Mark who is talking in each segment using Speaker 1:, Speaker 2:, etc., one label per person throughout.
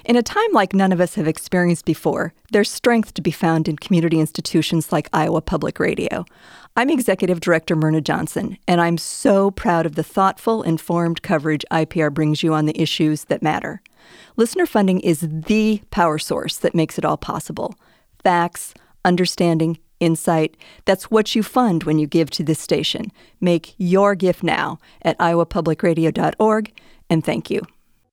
Speaker 1: In a time like none of us have experienced before, there's strength to be found in community institutions like Iowa Public Radio. I'm Executive Director Myrna Johnson, and I'm so proud of the thoughtful, informed coverage IPR brings you on the issues that matter. Listener funding is the power source that makes it all possible. Facts, understanding, insight, that's what you fund when you give to this station. Make your gift now at iowapublicradio.org, and thank you.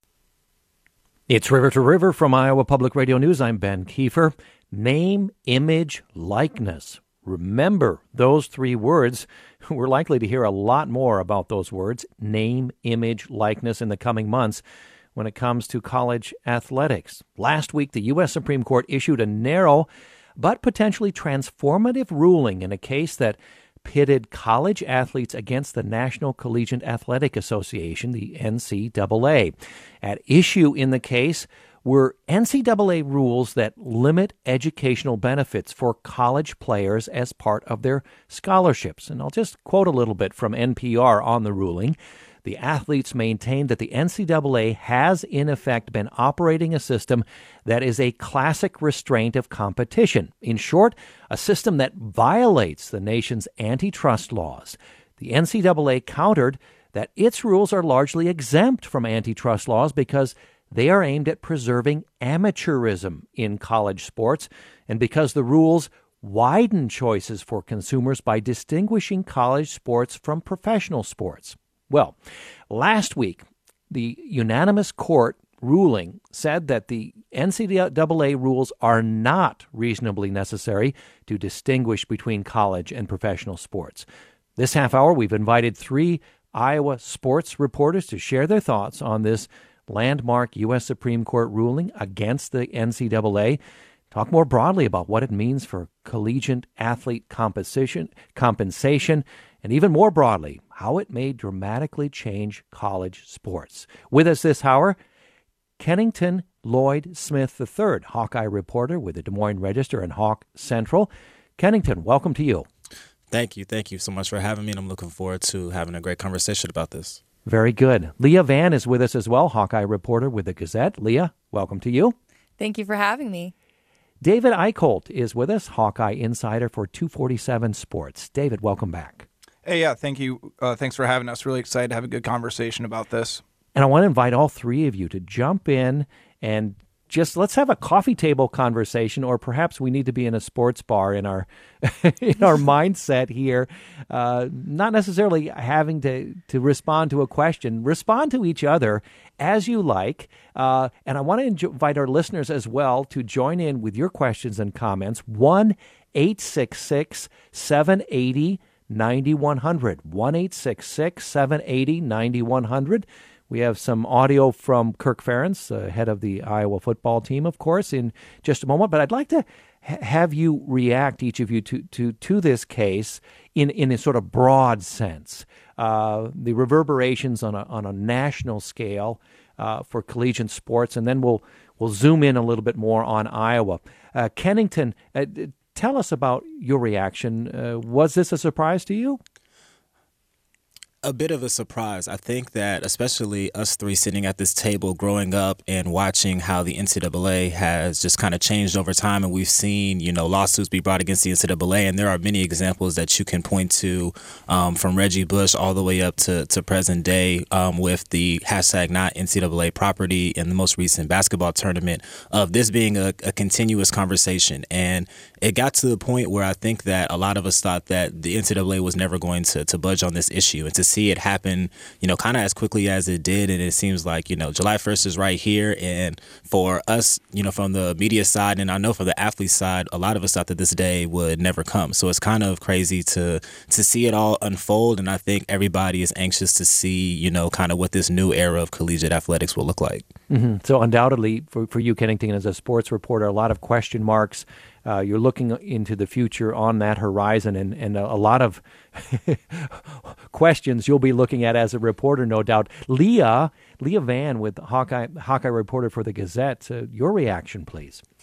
Speaker 2: It's River to River from Iowa Public Radio News. I'm Ben Kiefer. Name, image, likeness. Remember those three words. We're likely to hear a lot more about those words, name, image, likeness, in the coming months when it comes to college athletics. Last week, the U.S. Supreme Court issued a narrow but potentially transformative ruling in a case that pitted college athletes against the National Collegiate Athletic Association, the NCAA. At issue in the case were NCAA rules that limit educational benefits for college players as part of their scholarships. And I'll just quote a little bit from NPR on the ruling. The athletes maintained that the NCAA has, in effect, been operating a system that is a classic restraint of competition. In short, a system that violates the nation's antitrust laws. The NCAA countered that its rules are largely exempt from antitrust laws because they are aimed at preserving amateurism in college sports, and because the rules widen choices for consumers by distinguishing college sports from professional sports. Well, last week, the unanimous court ruling said that the NCAA rules are not reasonably necessary to distinguish between college and professional sports. This half hour, we've invited three Iowa sports reporters to share their thoughts on this landmark U.S. Supreme Court ruling against the NCAA. Talk more broadly about what it means for collegiate athlete compensation, and even more broadly, how it may dramatically change college sports. With us this hour, Kennington Lloyd Smith III, Hawkeye reporter with the Des Moines Register and Hawk Central. Kennington, welcome to you.
Speaker 3: Thank you. Thank you so much for having me, and I'm looking forward to having a great conversation about this.
Speaker 2: Very good. Leah Vann is with us as well, Hawkeye reporter with the Gazette. Leah, welcome to you.
Speaker 4: Thank you for having me.
Speaker 2: David Eichholt is with us, Hawkeye insider for 247 Sports. David, welcome back.
Speaker 5: Hey, yeah, thank you. Thanks for having us. Really excited to have a good conversation about this.
Speaker 2: And I want to invite all three of you to jump in and just let's have a coffee table conversation, or perhaps we need to be in a sports bar in our in our mindset here, not necessarily having to respond to a question. Respond to each other as you like. And I want to invite our listeners as well to join in with your questions and comments. 1-866-780-9100. 1-866-780-9100. We have some audio from Kirk Ferentz, head of the Iowa football team, of course, in just a moment. But I'd like to have you react, each of you, to this case in a sort of broad sense. The reverberations on a national scale for collegiate sports, and then we'll zoom in a little bit more on Iowa. Kennington, tell us about your reaction. Was this a surprise to you?
Speaker 3: A bit of a surprise. I think that especially us three sitting at this table growing up and watching how the NCAA has just kind of changed over time, and we've seen, lawsuits be brought against the NCAA, and there are many examples that you can point to from Reggie Bush all the way up to present day with the hashtag not NCAA property in the most recent basketball tournament, of this being a continuous conversation. And it got to the point where I think that a lot of us thought that the NCAA was never going to budge on this issue, and to see it happen, kind of as quickly as it did. And it seems like, July 1st is right here. And for us, from the media side, and I know for the athlete side, a lot of us thought that this day would never come. So it's kind of crazy to see it all unfold. And I think everybody is anxious to see, kind of what this new era of collegiate athletics will look like.
Speaker 2: Mm-hmm. So undoubtedly for you, Kennington, as a sports reporter, a lot of question marks. You're looking into the future on that horizon, and a lot of questions you'll be looking at as a reporter, no doubt. Leah Vann with Hawkeye reporter for the Gazette. Your reaction, please.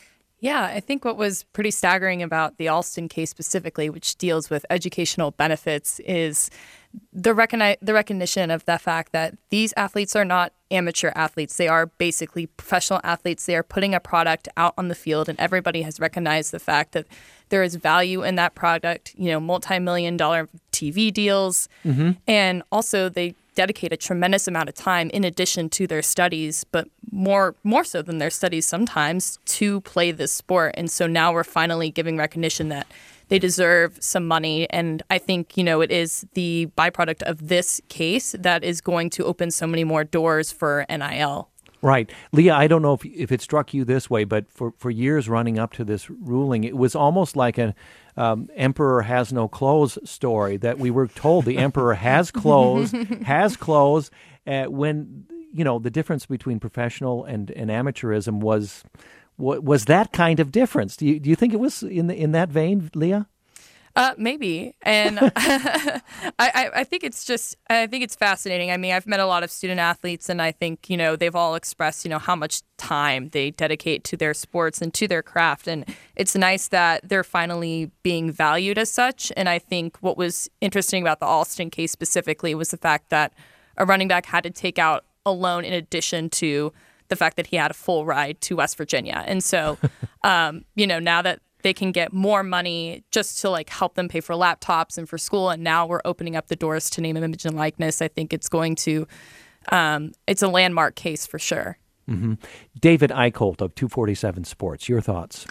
Speaker 4: Yeah, I think what was pretty staggering about the Alston case specifically, which deals with educational benefits, is the recognition of the fact that these athletes are not amateur athletes. They are basically professional athletes. They are putting a product out on the field, and everybody has recognized the fact that there is value in that product, multi-million-dollar TV deals. And also they dedicate a tremendous amount of time in addition to their studies, but more so than their studies sometimes, to play this sport. And so now we're finally giving recognition that they deserve some money. And I think, it is the byproduct of this case that is going to open so many more doors for NIL.
Speaker 2: Right. Leah, I don't know if it struck you this way, but for years running up to this ruling, it was almost like an emperor has no clothes story, that we were told the emperor has clothes, when, the difference between professional and amateurism was that kind of difference. Do you think it was in that vein, Leah?
Speaker 4: Maybe. And I think it's fascinating. I mean, I've met a lot of student athletes, and I think, they've all expressed, how much time they dedicate to their sports and to their craft. And it's nice that they're finally being valued as such. And I think what was interesting about the Alston case specifically was the fact that a running back had to take out a loan in addition to the fact that he had a full ride to West Virginia. And so, now that they can get more money just to help them pay for laptops and for school. And now we're opening up the doors to name, image, and likeness. I think it's going to, it's a landmark case for sure.
Speaker 2: Mm-hmm. David Eicholt of 247 Sports, your thoughts?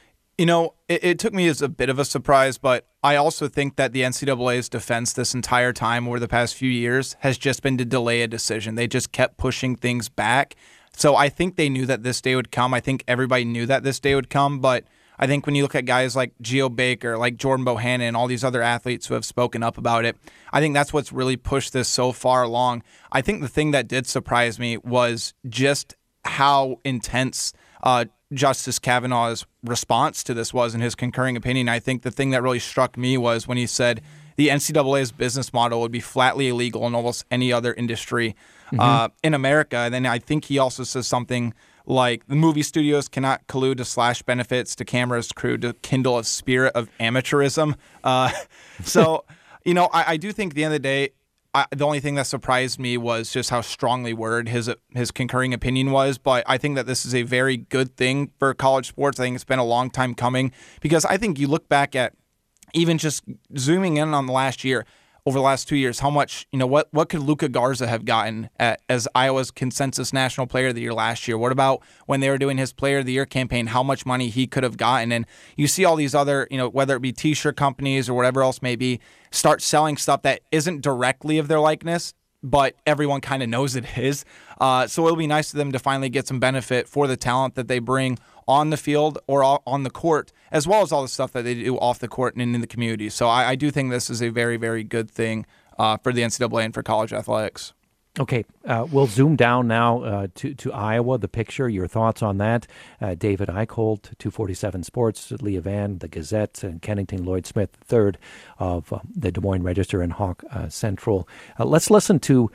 Speaker 5: It took me as a bit of a surprise, but I also think that the NCAA's defense this entire time over the past few years has just been to delay a decision. They just kept pushing things back. So I think they knew that this day would come. I think everybody knew that this day would come, but I think when you look at guys like Geo Baker, like Jordan Bohannon, and all these other athletes who have spoken up about it, I think that's what's really pushed this so far along. I think the thing that did surprise me was just how intense Justice Kavanaugh's response to this was in his concurring opinion. I think the thing that really struck me was when he said the NCAA's business model would be flatly illegal in almost any other industry in America. And then I think he also says something like the movie studios cannot collude to slash benefits to cameras crew to kindle a spirit of amateurism. So, I do think at the end of the day, the only thing that surprised me was just how strongly worded his concurring opinion was. But I think that this is a very good thing for college sports. I think it's been a long time coming, because I think you look back at even just zooming in on the last year, over the last 2 years, how much, what could Luka Garza have gotten as Iowa's consensus National Player of the Year last year? What about when they were doing his Player of the Year campaign, how much money he could have gotten? And you see all these other, whether it be T-shirt companies or whatever else may be, start selling stuff that isn't directly of their likeness, but everyone kind of knows it is. So it'll be nice for them to finally get some benefit for the talent that they bring on the field or on the court, as well as all the stuff that they do off the court and in the community. So I do think this is a very, very good thing for the NCAA and for college athletics.
Speaker 2: Okay, we'll zoom down now to Iowa, the picture, your thoughts on that. David Eicholt, 247 Sports, Leah Vann, the Gazette, and Kennington Lloyd Smith, third of the Des Moines Register and Hawk Central. Let's listen to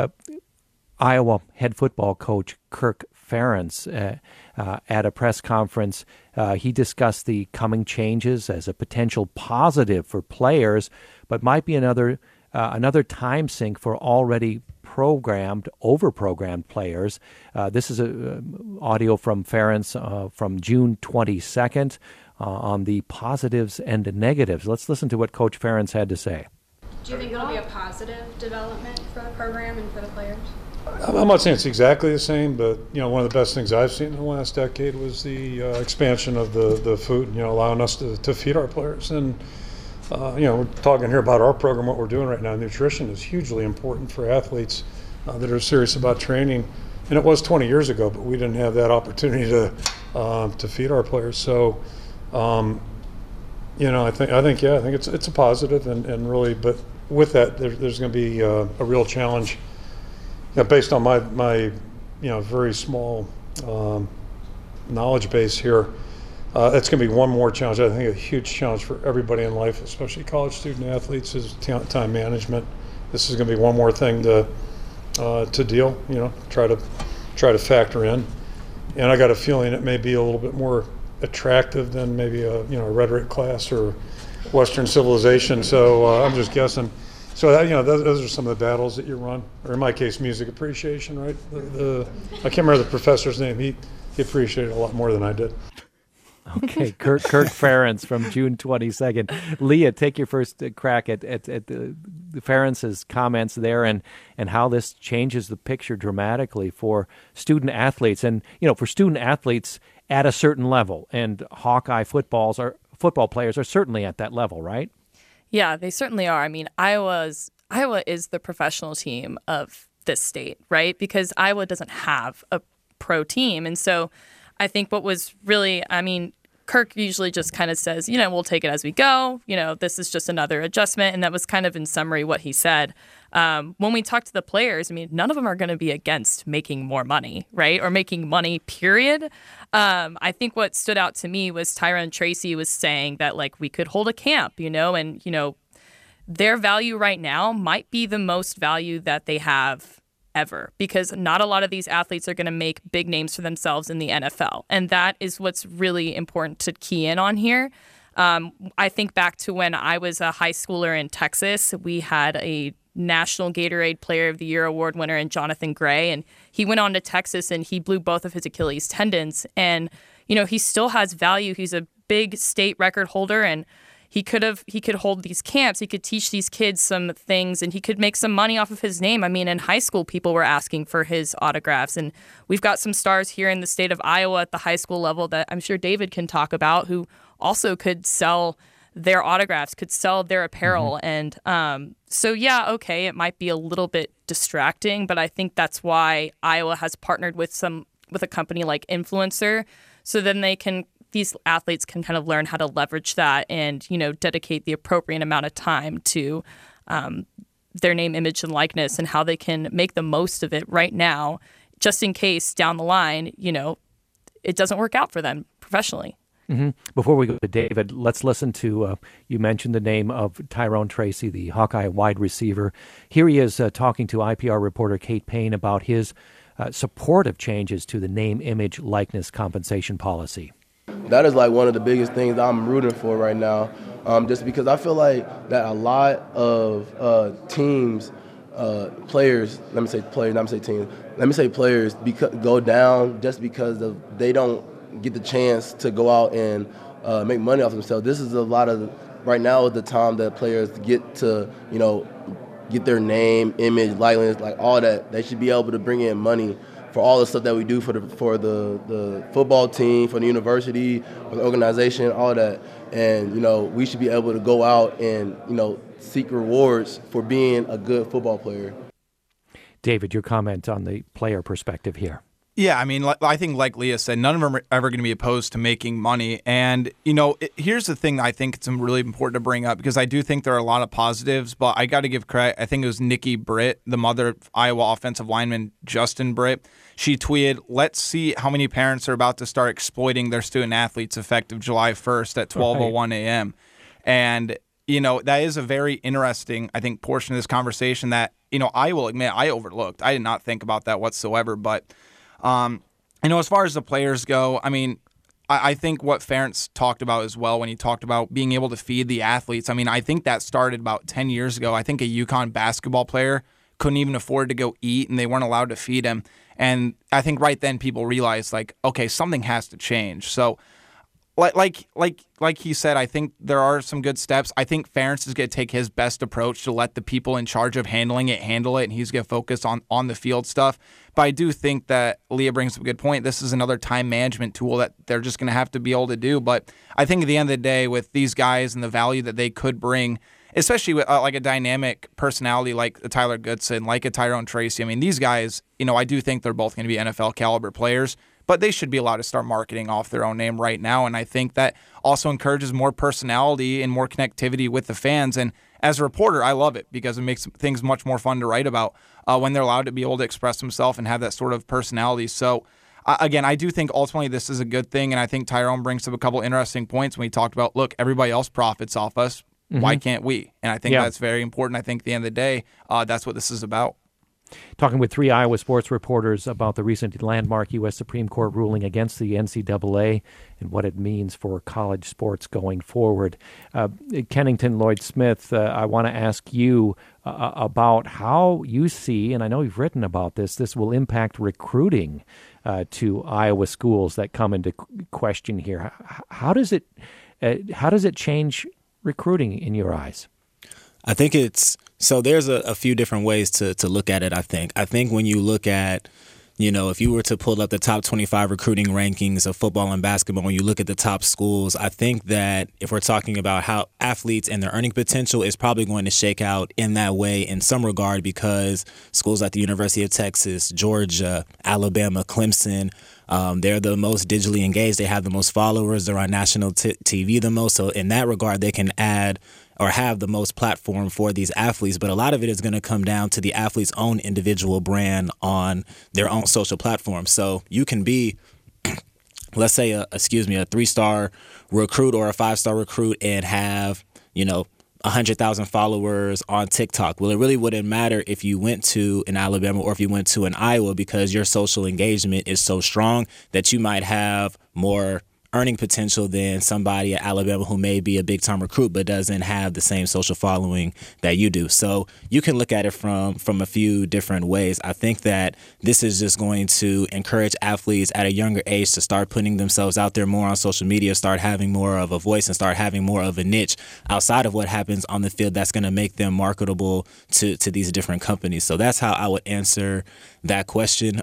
Speaker 2: Iowa head football coach Kirk Ferentz at a press conference. He discussed the coming changes as a potential positive for players, but might be another time sink for already overprogrammed players. This is audio from Ferentz from June 22nd on the positives and negatives. Let's listen to what Coach Ferentz had to say.
Speaker 6: Do you think it'll be a positive development for the program and for the players?
Speaker 7: I'm not saying it's exactly the same, but one of the best things I've seen in the last decade was the expansion of the food, allowing us to feed our players. And we're talking here about our program, what we're doing right now. Nutrition is hugely important for athletes that are serious about training. And it was 20 years ago, but we didn't have that opportunity to feed our players. So, I think it's a positive, and really, but with that, there's going to be a real challenge. Based on my very small knowledge base here, that's going to be one more challenge. I think a huge challenge for everybody in life, especially college student athletes, is time management. This is going to be one more thing to deal. Try to factor in. And I got a feeling it may be a little bit more attractive than maybe a rhetoric class or Western civilization. So I'm just guessing. So that, those are some of the battles that you run, or in my case, music appreciation, right? I can't remember the professor's name. He appreciated it a lot more than I did.
Speaker 2: Okay, Kirk Ferentz from June 22nd. Leah, take your first crack at the Ferentz's comments there and how this changes the picture dramatically for student athletes. And, for student athletes at a certain level, and Hawkeye football players are certainly at that level, right?
Speaker 4: Yeah, they certainly are. I mean, Iowa is the professional team of this state, right? Because Iowa doesn't have a pro team. And so I think what was really, Kirk usually just kind of says, we'll take it as we go. This is just another adjustment. And that was kind of in summary what he said. When we talk to the players, none of them are going to be against making more money, right? Or making money, period. I think what stood out to me was Tyrone Tracy was saying that, we could hold a camp, and, their value right now might be the most value that they have ever, because not a lot of these athletes are going to make big names for themselves in the NFL. And that is what's really important to key in on here. I think back to when I was a high schooler in Texas, we had a National Gatorade Player of the Year award winner in Jonathan Gray, and he went on to Texas and he blew both of his Achilles tendons. And, he still has value. He's a big state record holder, and he could hold these camps. He could teach these kids some things, and he could make some money off of his name. In high school, people were asking for his autographs, and we've got some stars here in the state of Iowa at the high school level that I'm sure David can talk about, who also could sell their autographs, could sell their apparel. Mm-hmm. And it might be a little bit distracting, but I think that's why Iowa has partnered with a company like Influencer, so then these athletes can kind of learn how to leverage that and, dedicate the appropriate amount of time to their name, image, and likeness, and how they can make the most of it right now, just in case down the line, it doesn't work out for them professionally.
Speaker 2: Mm-hmm. Before we go to David, let's listen to, you mentioned the name of Tyrone Tracy, the Hawkeye wide receiver. Here he is talking to IPR reporter Kate Payne about his support of changes to the name, image, likeness compensation policy.
Speaker 8: That is one of the biggest things I'm rooting for right now, just because I feel like that a lot of teams, players, let me say players go down just because they don't get the chance to go out and make money off themselves. This is right now is the time that players get to, get their name, image, likeness, all that. They should be able to bring in money for all the stuff that we do for the football team, for the university, for the organization, all that. And, we should be able to go out and, seek rewards for being a good football player.
Speaker 2: David, your comment on the player perspective here.
Speaker 5: Yeah, I think like Leah said, none of them are ever going to be opposed to making money. And, here's the thing I think it's really important to bring up, because I do think there are a lot of positives, but I got to give credit. I think it was Nikki Britt, the mother of Iowa offensive lineman Justin Britt. She tweeted, "Let's see how many parents are about to start exploiting their student athletes effective July 1st at 12:01 a.m. And, that is a very interesting, I think, portion of this conversation that, I will admit I overlooked. I did not think about that whatsoever, but as far as the players go, I think what Ferentz talked about as well when he talked about being able to feed the athletes, I think that started about 10 years ago. I think a UConn basketball player couldn't even afford to go eat, and they weren't allowed to feed him. And I think right then people realized, okay, something has to change. So like he said, I think there are some good steps. I think Ferentz is going to take his best approach to let the people in charge of handling it handle it, and he's going to focus on the field stuff. But I do think that Leah brings up a good point. This is another time management tool that they're just going to have to be able to do. But I think at the end of the day, with these guys and the value that they could bring, especially with a dynamic personality like a Tyler Goodson, like a Tyrone Tracy, these guys, I do think they're both going to be NFL caliber players. But they should be allowed to start marketing off their own name right now. And I think that also encourages more personality and more connectivity with the fans. And as a reporter, I love it because it makes things much more fun to write about when they're allowed to be able to express themselves and have that sort of personality. So, again, I do think ultimately this is a good thing. And I think Tyrone brings up a couple interesting points when he talked about, look, everybody else profits off us. Mm-hmm. Why can't we? And I think that's very important. I think at the end of the day, that's what this is about.
Speaker 2: talking with three Iowa sports reporters about the recent landmark U.S. Supreme Court ruling against the NCAA and what it means for college sports going forward. Kennington Lloyd-Smith, I want to ask you about how you see, and I know you've written about this will impact recruiting to Iowa schools that come into question here. How does it change recruiting in your eyes?
Speaker 3: I think there's a few different ways to look at it, I think when you look at, if you were to pull up the top 25 recruiting rankings of football and basketball, when you look at the top schools, I think that if we're talking about how athletes and their earning potential is probably going to shake out in that way in some regard, because schools like the University of Texas, Georgia, Alabama, Clemson, they're the most digitally engaged. They have the most followers. They're on national TV the most. So in that regard, they can add or have the most platform for these athletes. But a lot of it is going to come down to the athlete's own individual brand on their own social platform. So you can be, let's say, a 3-star recruit or a 5-star recruit and have, 100,000 followers on TikTok. Well, it really wouldn't matter if you went to an Alabama or if you went to an Iowa, because your social engagement is so strong that you might have more earning potential than somebody at Alabama who may be a big-time recruit but doesn't have the same social following that you do. So you can look at it from a few different ways. I think that this is just going to encourage athletes at a younger age to start putting themselves out there more on social media, start having more of a voice, and start having more of a niche outside of what happens on the field that's going to make them marketable to these different companies. So that's how I would answer that question.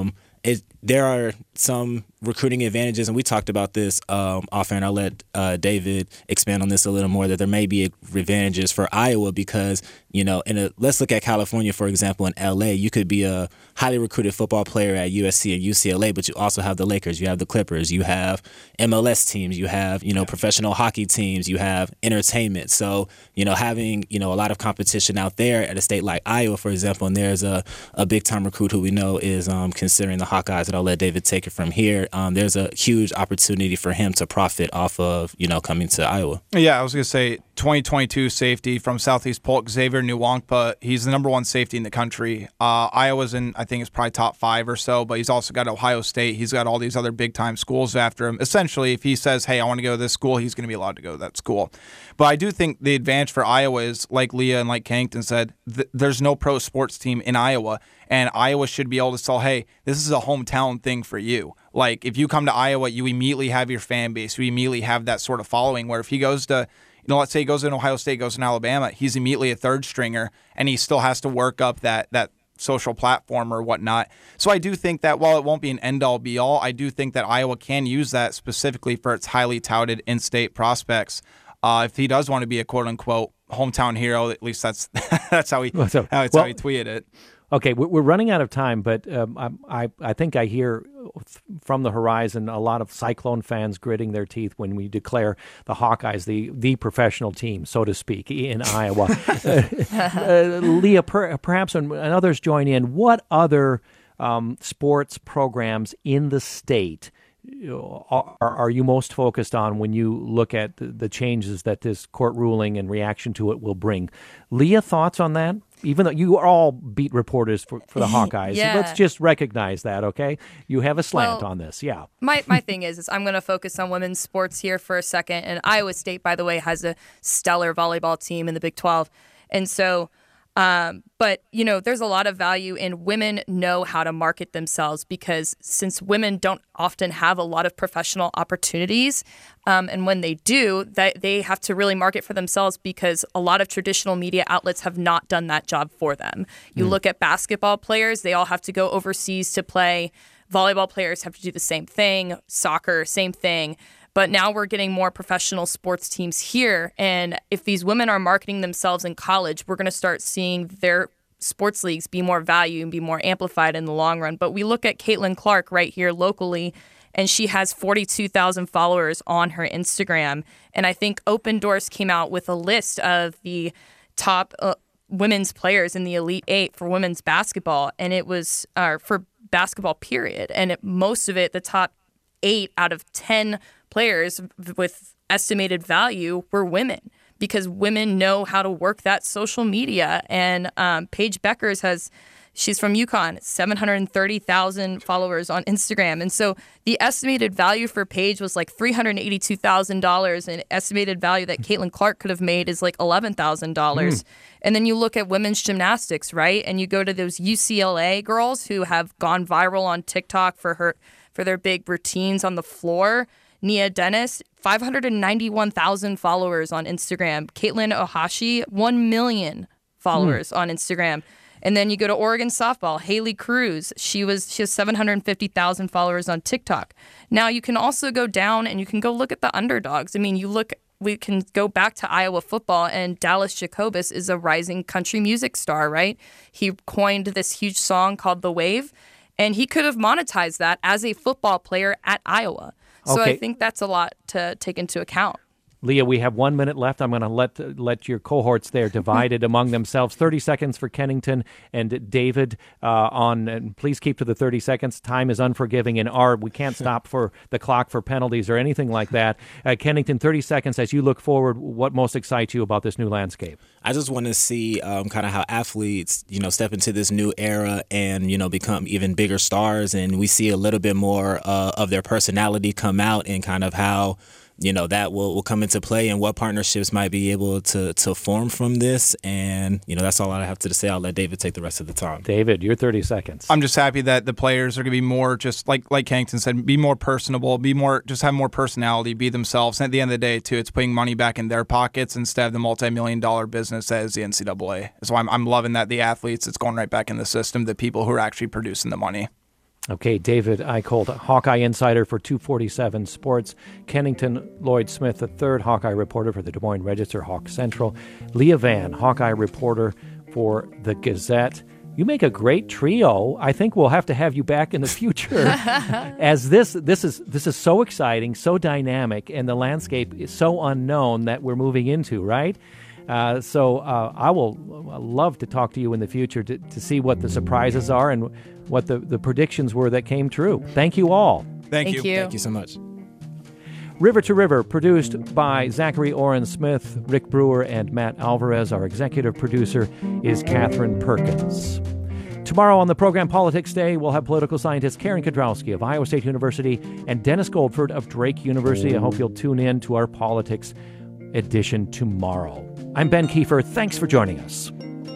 Speaker 3: There are some recruiting advantages, and we talked about this off air, and I'll let David expand on this a little more, that there may be advantages for Iowa because, let's look at California, for example. In LA, you could be a highly recruited football player at USC and UCLA, but you also have the Lakers, you have the Clippers, you have MLS teams, you have, professional hockey teams, you have entertainment. So, having, a lot of competition out there at a state like Iowa, for example, and there's a big-time recruit who we know is considering the Hawkeyes, and I'll let David take it from here. There's a huge opportunity for him to profit off of, coming to Iowa.
Speaker 5: Yeah, I was going to say 2022 safety from Southeast Polk, Xavier Nwankpa. He's the number one safety in the country. Iowa's I think it's probably top 5 or so, but he's also got Ohio State. He's got all these other big-time schools after him. Essentially, if he says, hey, I want to go to this school, he's going to be allowed to go to that school. But I do think the advantage for Iowa is, like Leah and like Kennington said, there's no pro sports team in Iowa, and Iowa should be able to sell, hey, this is a hometown thing for you. Like, if you come to Iowa, you immediately have your fan base. You immediately have that sort of following, where if he goes to, let's say he goes in Ohio State, goes in Alabama, he's immediately a third stringer, and he still has to work up that social platform or whatnot. So I do think that while it won't be an end-all, be-all, I do think that Iowa can use that specifically for its highly touted in-state prospects. If he does want to be a quote-unquote hometown hero, at least that's how he tweeted it.
Speaker 2: Okay, we're running out of time, but I think I hear from the horizon a lot of Cyclone fans gritting their teeth when we declare the Hawkeyes the professional team, so to speak, in Iowa. Leah, perhaps when others join in, what other sports programs in the state are you most focused on when you look at the changes that this court ruling and reaction to it will bring? Leah, thoughts on that? Even though you are all beat reporters for the Hawkeyes, let's just recognize that, okay? You have a slant on this, yeah.
Speaker 4: My thing is I'm going to focus on women's sports here for a second. And Iowa State, by the way, has a stellar volleyball team in the Big 12. And so, but, there's a lot of value in women know how to market themselves, because since women don't often have a lot of professional opportunities, and when they do, they have to really market for themselves, because a lot of traditional media outlets have not done that job for them. You look at basketball players, they all have to go overseas to play. Volleyball players have to do the same thing. Soccer, same thing. But now we're getting more professional sports teams here. And if these women are marketing themselves in college, we're going to start seeing their sports leagues be more valued and be more amplified in the long run. But we look at Caitlin Clark right here locally, and she has 42,000 followers on her Instagram. And I think Open Doors came out with a list of the top women's players in the Elite 8 for women's basketball. And it was for basketball, period. And most of it, the top 8 out of 10 players with estimated value were women, because women know how to work that social media. And Paige Beckers has She's from UConn, 730,000 followers on Instagram. And so the estimated value for Paige was like $382,000, and estimated value that Caitlin Clark could have made is like $11,000. And then you look at women's gymnastics, right? And you go to those UCLA girls who have gone viral on TikTok for their big routines on the floor. Nia Dennis, 591,000 followers on Instagram. Caitlin Ohashi, 1 million followers on Instagram. And then you go to Oregon softball, Haley Cruz. She has 750,000 followers on TikTok. Now you can also go down and you can go look at the underdogs. I mean, we can go back to Iowa football, and Dallas Jacobus is a rising country music star, right? He coined this huge song called The Wave, and he could have monetized that as a football player at Iowa. So I think that's a lot to take into account.
Speaker 2: Leah, we have 1 minute left. I'm going to let your cohorts there divide it among themselves. 30 seconds for Kennington and David and please keep to the 30 seconds. Time is unforgiving in art. We can't stop for the clock for penalties or anything like that. Kennington, 30 seconds as you look forward. What most excites you about this new landscape?
Speaker 3: I just want to see kind of how athletes, step into this new era and, become even bigger stars. And we see a little bit more of their personality come out, and kind of how that will come into play, and what partnerships might be able to form from this. And, that's all I have to say. I'll let David take the rest of the time.
Speaker 2: David, your 30 seconds.
Speaker 5: I'm just happy that the players are going to be more, just like Kennington said, be more personable, just have more personality, be themselves. And at the end of the day, too, it's putting money back in their pockets instead of the multi-million-dollar business that is the NCAA. So I'm loving that the athletes, it's going right back in the system, the people who are actually producing the money.
Speaker 2: Okay, David Eicholt, Hawkeye insider for 247 Sports. Kennington Lloyd-Smith, the third Hawkeye reporter for the Des Moines Register, Hawk Central. Leah Vann, Hawkeye reporter for the Gazette. You make a great trio. I think we'll have to have you back in the future, as this is so exciting, so dynamic, and the landscape is so unknown that we're moving into, right? So I will love to talk to you in the future to see what the surprises are and what the predictions were that came true. Thank you all.
Speaker 5: Thank you.
Speaker 3: Thank you so much.
Speaker 2: River to River, produced by Zachary Oren Smith, Rick Brewer, and Matt Alvarez. Our executive producer is Catherine Perkins. Tomorrow on the program Politics Day, we'll have political scientist Karen Kudrowski of Iowa State University and Dennis Goldford of Drake University. I hope you'll tune in to our politics edition tomorrow. I'm Ben Kiefer. Thanks for joining us.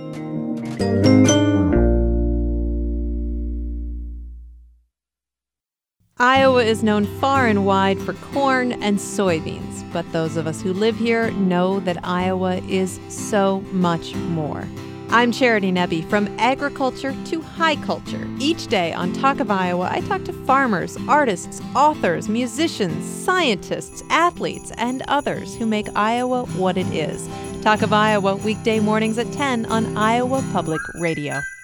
Speaker 9: Iowa is known far and wide for corn and soybeans, but those of us who live here know that Iowa is so much more. I'm Charity Nebbe. From agriculture to high culture. Each day on Talk of Iowa, I talk to farmers, artists, authors, musicians, scientists, athletes, and others who make Iowa what it is. Talk of Iowa, weekday mornings at 10 on Iowa Public Radio.